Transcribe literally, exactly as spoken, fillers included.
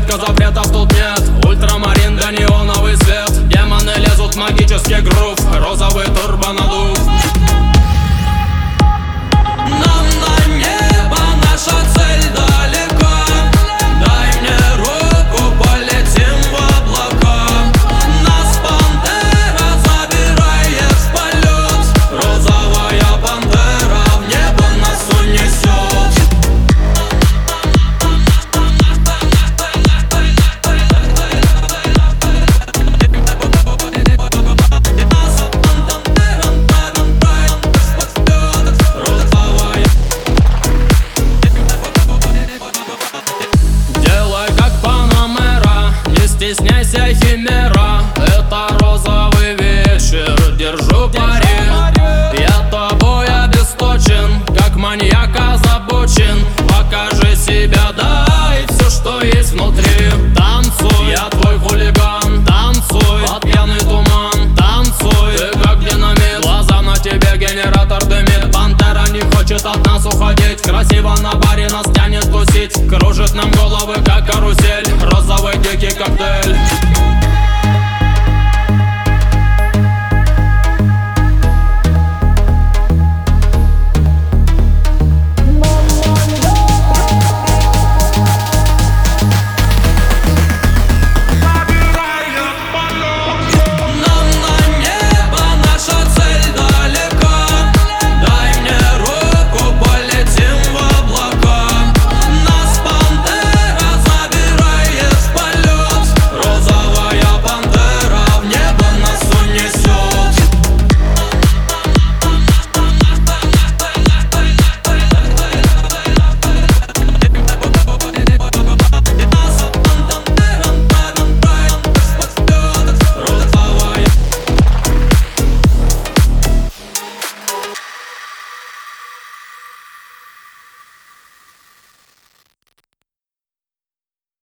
Детка, запретов тут нет. Ультрамарин да неоновый свет. Демоны лезут в магический грув. Розовый турбо надув. Нам на небо, наша цель далека. Дай мне руку, полетим в облака. Нас пантера забирает в полет. Розовая пантера в небо нас унесет. Делай как Панамера, не стесняйся, химера. Это розовый вечер, держу пари. Я тобой обесточен, как маньяк озабочен. Покажи себя, дай все, что есть внутри. Танцуй, я твой хулиган. Танцуй, под пьяный туман. Танцуй, ты как динамит. Глаза на тебе, генератор дымит. Пантера не хочет от нас уходить. Красиво на баре нас тянет тусить. Кружит нам головы, как карусель. Розовый дикий коктейль.